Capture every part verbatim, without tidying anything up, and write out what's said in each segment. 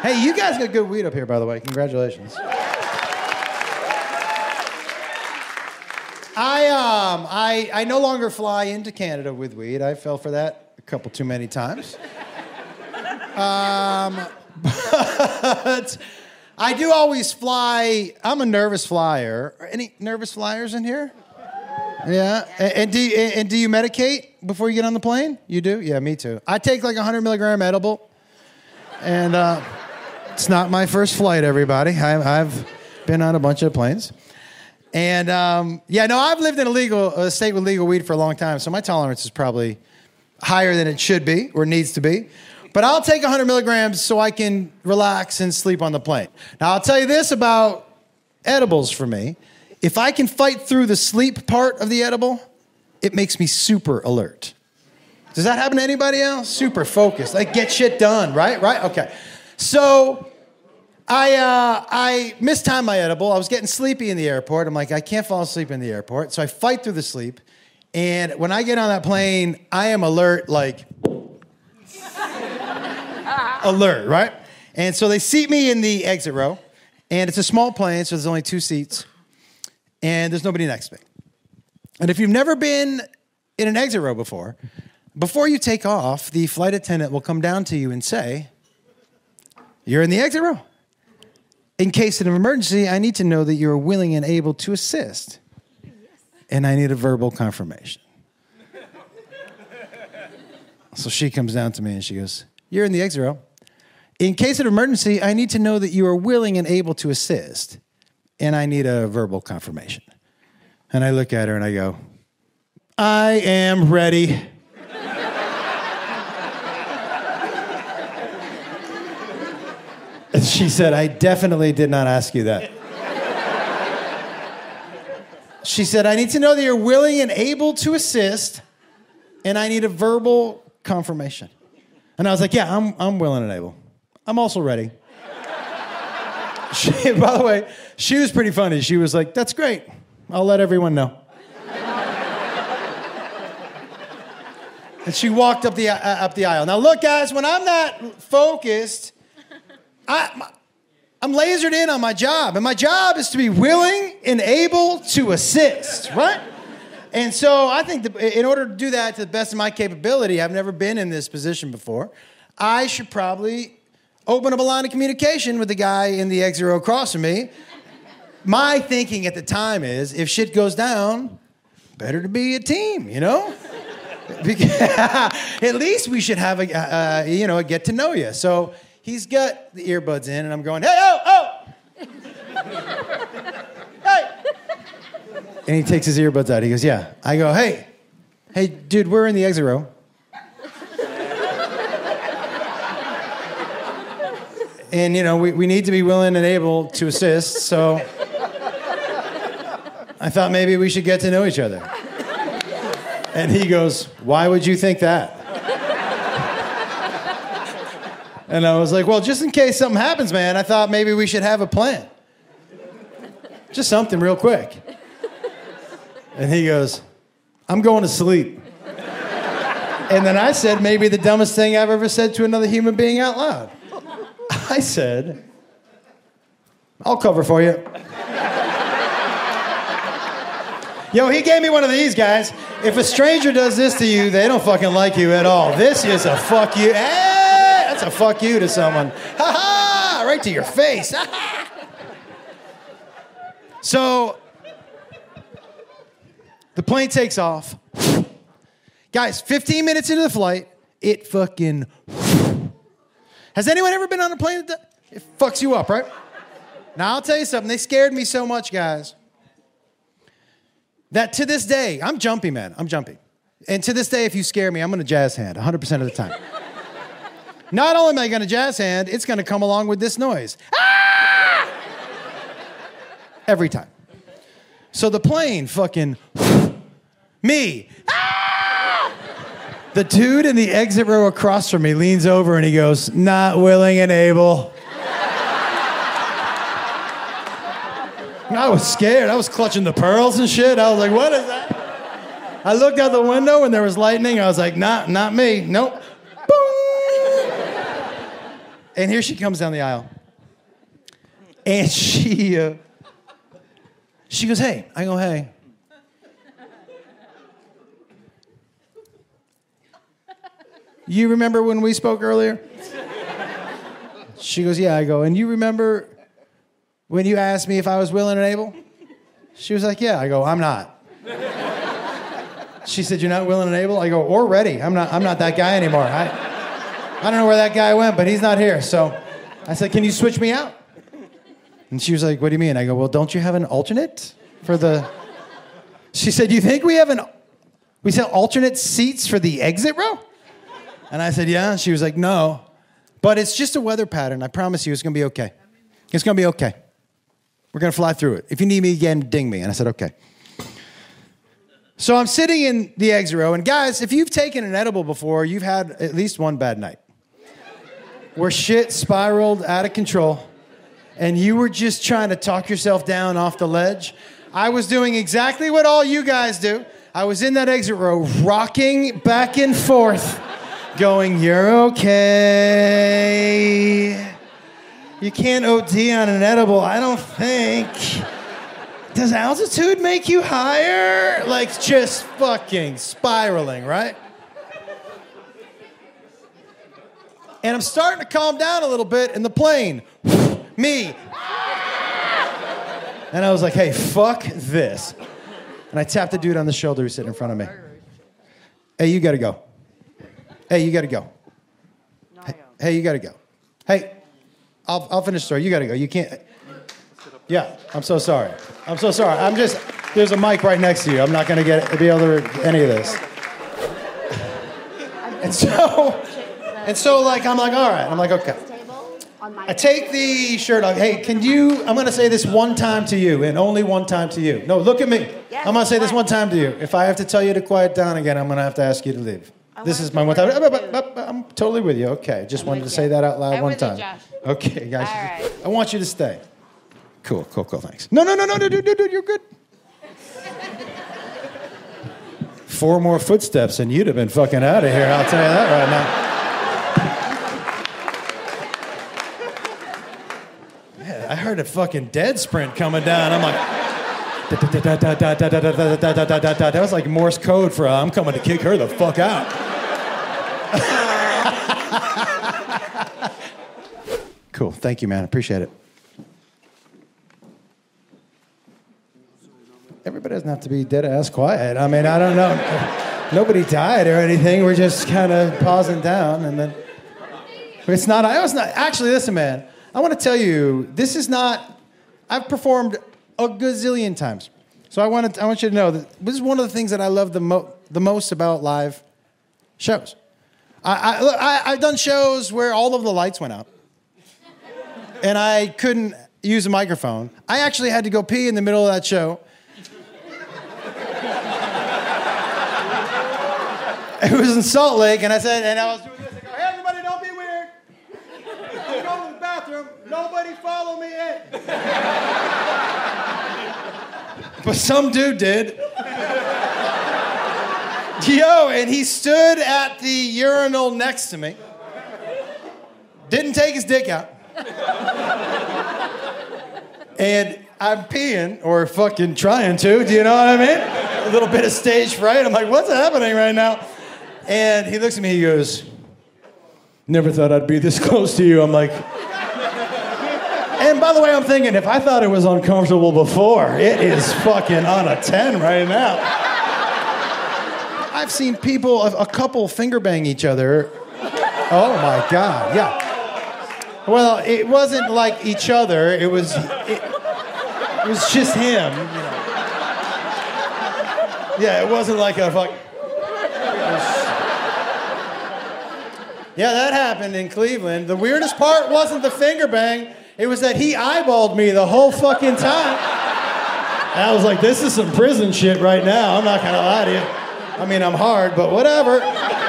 Hey, you guys got good weed up here, by the way. Congratulations. I um I I no longer fly into Canada with weed. I fell for that a couple too many times. Um, but I do always fly. I'm a nervous flyer. Are any nervous flyers in here? Yeah. And, and do you, and do you medicate before you get on the plane? You do? Yeah, me too. I take like a hundred milligram edible, and uh, it's not my first flight. Everybody, I, I've been on a bunch of planes. And, um, yeah, no, I've lived in a legal a state with legal weed for a long time, so my tolerance is probably higher than it should be or needs to be. But I'll take one hundred milligrams so I can relax and sleep on the plane. Now, I'll tell you this about edibles for me. If I can fight through the sleep part of the edible, it makes me super alert. Does that happen to anybody else? Super focused. Like, get shit done, right? Right? Okay. So... I uh, I mistimed my edible. I was getting sleepy in the airport. I'm like, I can't fall asleep in the airport. So I fight through the sleep. And when I get on that plane, I am alert, like, alert, right? And so they seat me in the exit row. And it's a small plane, so there's only two seats. And there's nobody next to me. And if you've never been in an exit row before, before you take off, the flight attendant will come down to you and say, you're in the exit row. In case of an emergency, I need to know that you are willing and able to assist. Yes. And I need a verbal confirmation. So she comes down to me and she goes, you're in the exit row. In case of an emergency, I need to know that you are willing and able to assist. And I need a verbal confirmation. And I look at her and I go, I am ready. She said, I definitely did not ask you that. She said, I need to know that you're willing and able to assist, and I need a verbal confirmation. And I was like, yeah, I'm I'm willing and able. I'm also ready. She, by the way, she was pretty funny. She was like, that's great. I'll let everyone know. And she walked up the, uh, up the aisle. Now, look, guys, when I'm that focused... I, I'm lasered in on my job, and my job is to be willing and able to assist, right? And so I think that in order to do that to the best of my capability, I've never been in this position before, I should probably open up a line of communication with the guy in the exit row across from me. My thinking at the time is, if shit goes down, better to be a team, you know? At least we should have a, uh, you know, a get to know you. So... He's got the earbuds in, and I'm going, hey, oh, oh! Hey! And he takes his earbuds out. He goes, yeah. I go, hey, hey, dude, we're in the exit row. And, you know, we, we need to be willing and able to assist, so I thought maybe we should get to know each other. And he goes, why would you think that? And I was like, well, just in case something happens, man, I thought maybe we should have a plan. Just something real quick. And he goes, I'm going to sleep. And then I said maybe the dumbest thing I've ever said to another human being out loud. I said, I'll cover for you. Yo, he gave me one of these, guys. If a stranger does this to you, they don't fucking like you at all. This is a fuck you. Hey! That's a fuck you to someone. Ha ha! Right to your face. Ha ha! So, the plane takes off. Guys, fifteen minutes into the flight, it fucking... Has anyone ever been on a plane that... It fucks you up, right? Now, I'll tell you something. They scared me so much, guys, that to this day, I'm jumpy, man. I'm jumpy. And to this day, if you scare me, I'm going to jazz hand one hundred percent of the time. Not only am I going to jazz hand, it's going to come along with this noise. Ah! Every time. So the plane fucking... Me. Ah! The dude in the exit row across from me leans over and he goes, not willing and able. I was scared. I was clutching the pearls and shit. I was like, what is that? I looked out the window and there was lightning. I was like, not, not me. Nope. And here she comes down the aisle. And she, uh, she goes, hey. I go, hey. You remember when we spoke earlier? She goes, yeah. I go, and you remember when you asked me if I was willing and able? She was like, yeah. I go, I'm not. She said, you're not willing and able? I go, or ready. I'm not, I'm not that guy anymore. I, I don't know where that guy went, but he's not here. So I said, can you switch me out? And she was like, what do you mean? I go, well, don't you have an alternate for the... She said, you think we have an... We sell alternate seats for the exit row? And I said, yeah. And she was like, no. But it's just a weather pattern. I promise you it's going to be okay. It's going to be okay. We're going to fly through it. If you need me again, ding me. And I said, okay. So I'm sitting in the exit row. And guys, if you've taken an edible before, you've had at least one bad night where shit spiraled out of control and you were just trying to talk yourself down off the ledge. I was doing exactly what all you guys do. I was in that exit row, rocking back and forth, going, you're okay. You can't O D on an edible, I don't think. Does altitude make you higher? Like, just fucking spiraling, right? And I'm starting to calm down a little bit in the plane. Me. And I was like, hey, fuck this. And I tapped the dude on the shoulder who's sitting in front of me. Hey, you gotta go. Hey, you gotta go. Hey, hey, you gotta go. Hey, I'll, I'll finish the story. You gotta go. You can't. Yeah, I'm so sorry. I'm so sorry. I'm just, there's a mic right next to you. I'm not gonna get be able to read any of this. And so, and so like, I'm like, all right. I'm like, okay. I take the shirt off. Hey, can you, I'm going to say this one time to you and only one time to you. No, look at me. Yes, I'm going to say this one time to you. If I have to tell you to quiet down again, I'm going to have to ask you to leave. I this is my one time. I'm totally with you. Okay. Just I'm wanted to you. say that out loud I'm one time. You, okay, guys. All right. I want you to stay. Cool, cool, cool. Thanks. No, no, no, no, no, no, no, no, you're good. Four more footsteps and you'd have been fucking out of here. I'll tell you that right now. I heard a fucking dead sprint coming down. I'm like, that was like Morse code for uh, I'm coming to kick her the fuck out. Cool. Thank you, man. Appreciate it. Everybody doesn't have to be dead ass quiet. I mean, I don't know. Nobody died or anything. We're just kind of pausing down and then. It's not, I was not, actually, listen, man. I want to tell you, this is not, I've performed a gazillion times. So I want to, I want you to know that this is one of the things that I love the, mo- the most about live shows. I, I, look, I, I've done shows where all of the lights went out and I couldn't use a microphone. I actually had to go pee in the middle of that show. It was in Salt Lake and I said, and I was doing this, I go, hey everybody, don't be weird. I'm going to the bathroom. Nobody follow me in. But some dude did. Yo, and he stood at the urinal next to me. Didn't take his dick out. And I'm peeing, or fucking trying to, do you know what I mean? A little bit of stage fright. I'm like, what's happening right now? And he looks at me, he goes, never thought I'd be this close to you. I'm like, and by the way, I'm thinking, if I thought it was uncomfortable before, it is fucking on a ten right now. I've seen people, a, a couple finger bang each other. Oh my God, yeah. Well, it wasn't like each other, it was, it, it was just him, you know. Yeah, it wasn't like a fuck. Yeah, that happened in Cleveland. The weirdest part wasn't the finger bang. It was that he eyeballed me the whole fucking time. And I was like, this is some prison shit right now. I'm not gonna lie to you. I mean, I'm hard, but whatever.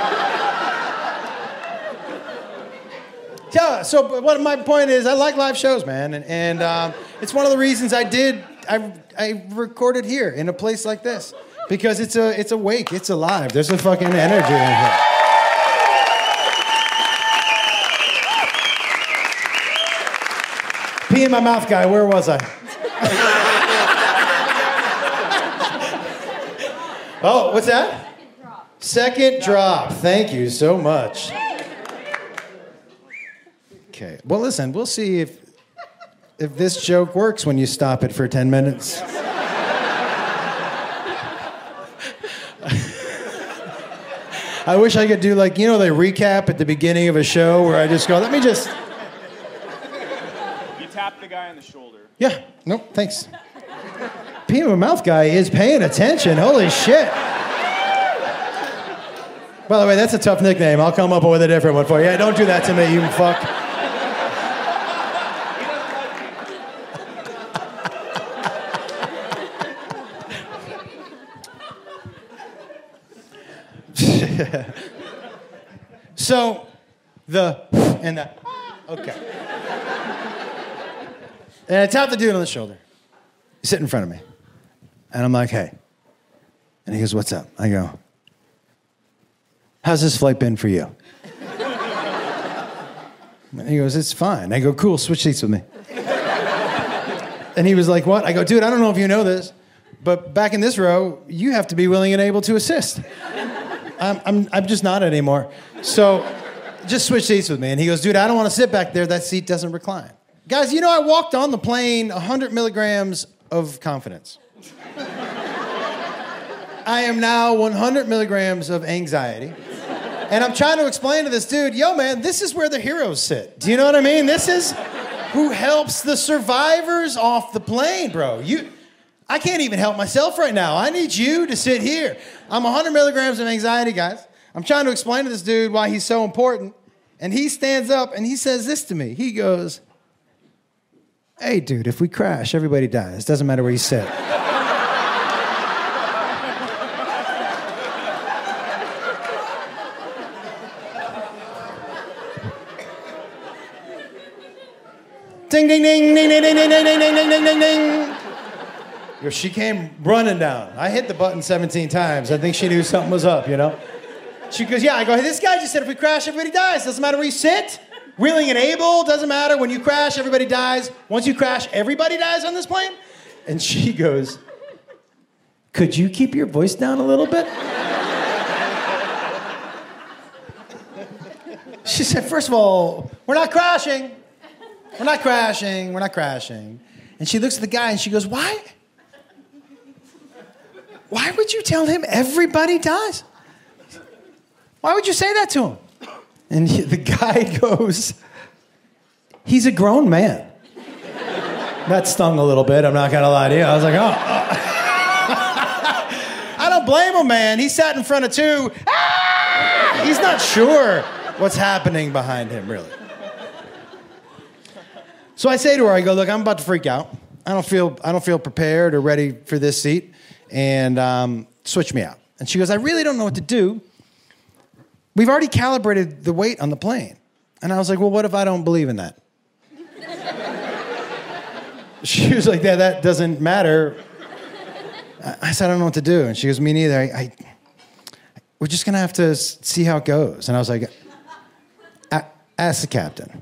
Yeah, so what my point is, I like live shows, man. And, and um, it's one of the reasons I did, I, I recorded here in a place like this. Because it's a, it's awake, it's alive. There's a fucking energy in here. Pee in my mouth guy, where was I? Oh, what's that? Second drop. Second drop. Thank you so much. Okay. Well, listen, we'll see if if this joke works when you stop it for ten minutes. I wish I could do like, you know, they recap at the beginning of a show where I just go, let me just... You tap the guy on the shoulder. Yeah. Nope, thanks. Pee in my mouth guy is paying attention. Holy shit. By the way, that's a tough nickname. I'll come up with a different one for you. Yeah, don't do that to me, you fuck. So, the and the, okay. And I tap the dude on the shoulder. He's sitting in front of me. And I'm like, hey. And he goes, what's up? I go, how's this flight been for you? And he goes, it's fine. I go, cool, switch seats with me. And he was like, what? I go, dude, I don't know if you know this, but back in this row, you have to be willing and able to assist. I'm, I'm, I'm just not anymore. So just switch seats with me. And he goes, dude, I don't want to sit back there. That seat doesn't recline. Guys, you know, I walked on the plane one hundred milligrams of confidence. I am now one hundred milligrams of anxiety. And I'm trying to explain to this dude, yo, man, this is where the heroes sit. Do you know what I mean? This is who helps the survivors off the plane, bro. You... I can't even help myself right now. I need you to sit here. I'm one hundred milligrams of anxiety, guys. I'm trying to explain to this dude why he's so important. And he stands up and he says this to me. He goes, hey, dude, if we crash, everybody dies. Doesn't matter where you sit. Ding, ding, ding, ding, ding, ding, ding, ding, ding, ding, ding, ding, ding. She came running down. I hit the button seventeen times. I think she knew something was up, you know? She goes, yeah. I go, hey, this guy just said if we crash, everybody dies. Doesn't matter where you sit. Willing and able, doesn't matter. When you crash, everybody dies. Once you crash, everybody dies on this plane? And she goes, could you keep your voice down a little bit? She said, first of all, we're not crashing. We're not crashing. We're not crashing. And she looks at the guy and she goes, why? Why would you tell him everybody dies? Why would you say that to him? And he, the guy goes, he's a grown man. That stung a little bit, I'm not gonna lie to you. I was like, oh. I don't blame him, man. He sat in front of two. Ah! He's not sure what's happening behind him, really. So I say to her, I go, look, I'm about to freak out. I don't feel, I don't feel prepared or ready for this seat. And um, switch me out. And she goes, I really don't know what to do. We've already calibrated the weight on the plane. And I was like, well, what if I don't believe in that? She was like, yeah, that doesn't matter. I said, I don't know what to do. And she goes, me neither. I, I, we're just going to have to see how it goes. And I was like, ask the captain.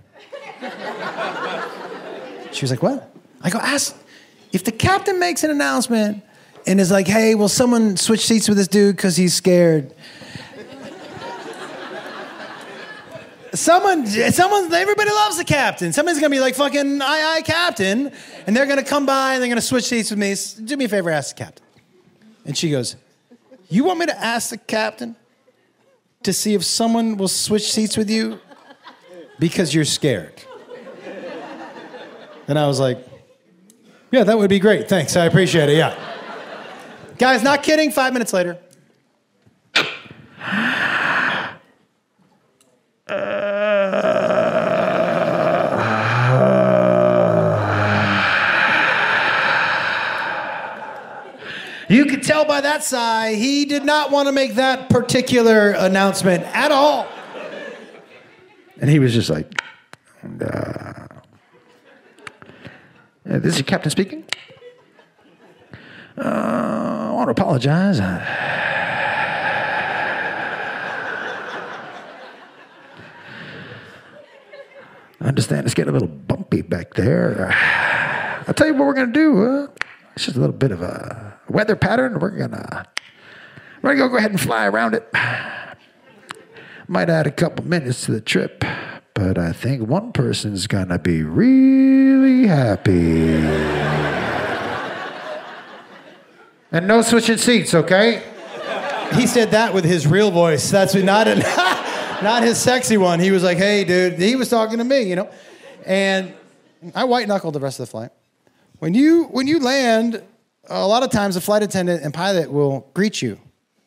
She was like, what? I go, ask. If the captain makes an announcement and is like, hey, will someone switch seats with this dude because he's scared? Someone, someone, everybody loves the captain. Somebody's going to be like, fucking, aye, aye, captain. And they're going to come by and they're going to switch seats with me. Do me a favor, ask the captain. And she goes, you want me to ask the captain to see if someone will switch seats with you because you're scared? And I was like, yeah, that would be great. Thanks, I appreciate it, yeah. Guys, not kidding, five minutes later. You could tell by that sigh, he did not want to make that particular announcement at all. And he was just like, uh, uh, this is your captain speaking. Uh, I want to apologize. I understand it's getting a little bumpy back there. Uh, I'll tell you what we're going to do. Uh, it's just a little bit of a weather pattern. We're going to we're gonna go ahead and fly around it. Might add a couple minutes to the trip, but I think one person's going to be really happy. And no switching seats, okay? He said that with his real voice. That's not a, not his sexy one. He was like, hey, dude. He was talking to me, you know? And I white-knuckled the rest of the flight. When you, when you land, a lot of times the flight attendant and pilot will greet you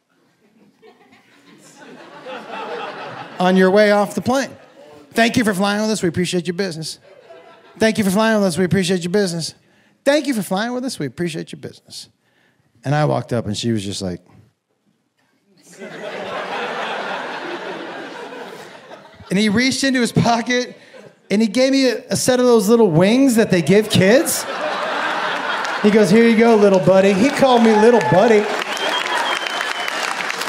on your way off the plane. Thank you for flying with us. We appreciate your business. Thank you for flying with us. We appreciate your business. Thank you for flying with us. We appreciate your business. And I walked up, and she was just like... And he reached into his pocket, and he gave me a, a set of those little wings that they give kids. He goes, here you go, little buddy. He called me little buddy.